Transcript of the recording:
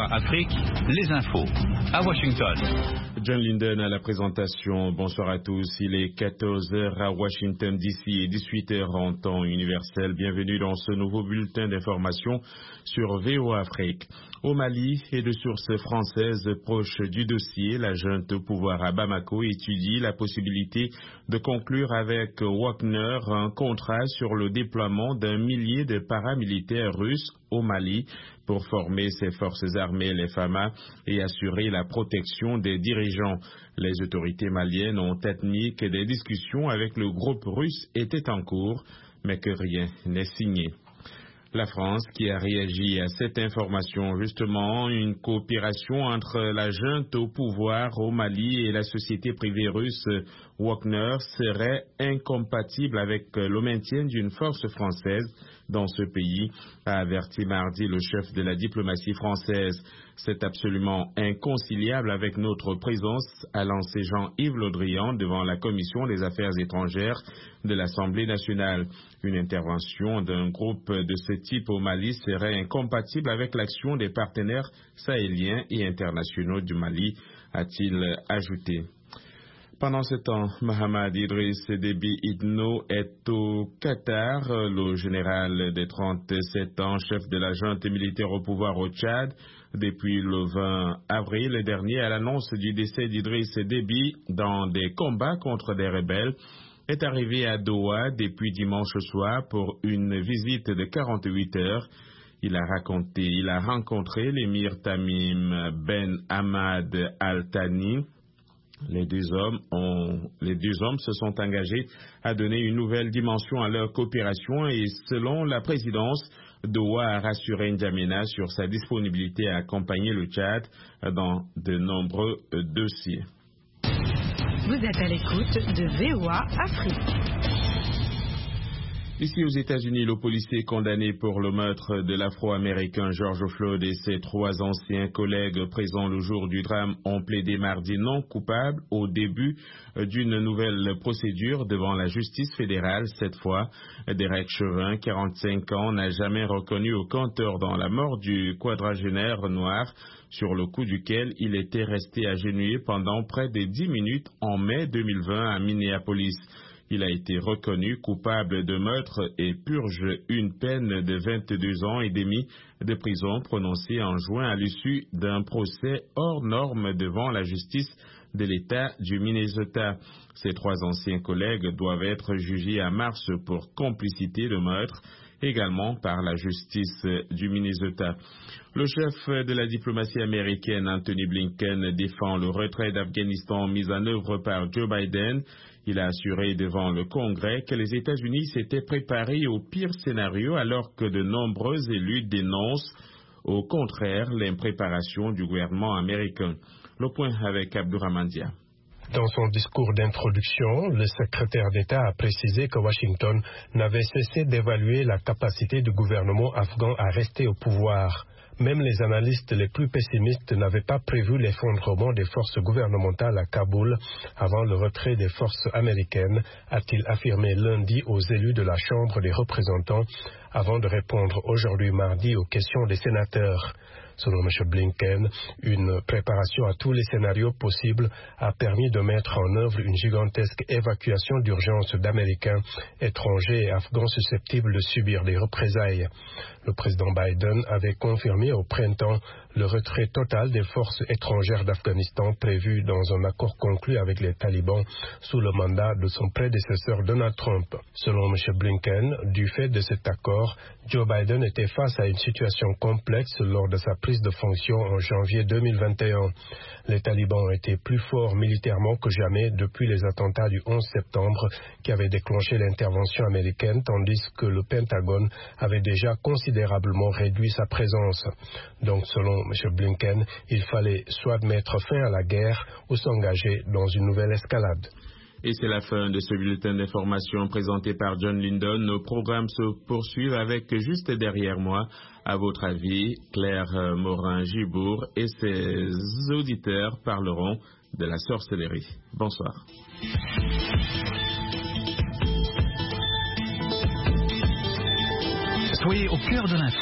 VOA Afrique, les infos. À Washington. John Linden à la présentation. Bonsoir à tous. Il est 14h à Washington DC et 18h en temps universel. Bienvenue dans ce nouveau bulletin d'information sur VOA Afrique. Au Mali et de sources françaises proches du dossier, la junte au pouvoir à Bamako étudie la possibilité de conclure avec Wagner un contrat sur le déploiement d'un millier de paramilitaires russes au Mali pour former ses forces armées, les FAMA, et assurer la protection des dirigeants. Les autorités maliennes ont admis que des discussions avec le groupe russe étaient en cours, mais que rien n'est signé. La France qui a réagi à cette information, justement, une coopération entre la junte au pouvoir au Mali et la société privée russe Wagner serait incompatible avec le maintien d'une force française dans ce pays, a averti mardi le chef de la diplomatie française. C'est absolument inconciliable avec notre présence, a lancé Jean-Yves Le Drian devant la Commission des Affaires étrangères de l'Assemblée nationale. Une intervention d'un groupe de ce type au Mali serait incompatible avec l'action des partenaires sahéliens et internationaux du Mali, a-t-il ajouté. Pendant ce temps, Mohamed Idriss Déby Itno est au Qatar. Le général de 37 ans, chef de la junte militaire au pouvoir au Tchad, depuis le 20 avril dernier, à l'annonce du décès d'Idriss Déby dans des combats contre des rebelles, est arrivé à Doha depuis dimanche soir pour une visite de 48 heures. Il a rencontré l'émir Tamim Ben Hamad Al Thani. Les deux hommes se sont engagés à donner une nouvelle dimension à leur coopération et, selon la présidence, Doha a rassuré N'Djamena sur sa disponibilité à accompagner le Tchad dans de nombreux dossiers. Vous êtes à l'écoute de VOA Afrique. Ici aux États-Unis, le policier condamné pour le meurtre de l'Afro-Américain George Floyd et ses 3 anciens collègues présents le jour du drame ont plaidé mardi non coupable au début d'une nouvelle procédure devant la justice fédérale. Cette fois, Derek Chauvin, 45 ans, n'a jamais reconnu aucun tort dans la mort du quadragénaire noir sur le coup duquel il était resté agenouillé pendant près de 10 minutes en mai 2020 à Minneapolis. Il a été reconnu coupable de meurtre et purge une peine de 22 ans et demi de prison prononcée en juin à l'issue d'un procès hors norme devant la justice de l'État du Minnesota. Ses 3 anciens collègues doivent être jugés en mars pour complicité de meurtre, également par la justice du Minnesota. Le chef de la diplomatie américaine, Anthony Blinken, défend le retrait d'Afghanistan mis en œuvre par Joe Biden. Il a assuré devant le Congrès que les États-Unis s'étaient préparés au pire scénario alors que de nombreux élus dénoncent au contraire l'impréparation du gouvernement américain. Le point avec Abdourahmane Dia. Dans son discours d'introduction, le secrétaire d'État a précisé que Washington n'avait cessé d'évaluer la capacité du gouvernement afghan à rester au pouvoir. Même les analystes les plus pessimistes n'avaient pas prévu l'effondrement des forces gouvernementales à Kaboul avant le retrait des forces américaines, a-t-il affirmé lundi aux élus de la Chambre des représentants avant de répondre aujourd'hui mardi aux questions des sénateurs. Selon M. Blinken, une préparation à tous les scénarios possibles a permis de mettre en œuvre une gigantesque évacuation d'urgence d'Américains, étrangers et Afghans susceptibles de subir des représailles. Le président Biden avait confirmé au printemps le retrait total des forces étrangères d'Afghanistan prévu dans un accord conclu avec les talibans sous le mandat de son prédécesseur Donald Trump. Selon M. Blinken, du fait de cet accord, Joe Biden était face à une situation complexe lors de sa prise de fonction en janvier 2021. Les talibans ont été plus forts militairement que jamais depuis les attentats du 11 septembre qui avaient déclenché l'intervention américaine, tandis que le Pentagone avait déjà considérablement réduit sa présence. Donc, selon M. Blinken, il fallait soit mettre fin à la guerre ou s'engager dans une nouvelle escalade. Et c'est la fin de ce bulletin d'information présenté par John Linden. Nos programmes se poursuivent avec juste derrière moi, à votre avis, Claire Morin-Gibourg et ses auditeurs parleront de la sorcellerie. Bonsoir. Soyez au cœur de l'info.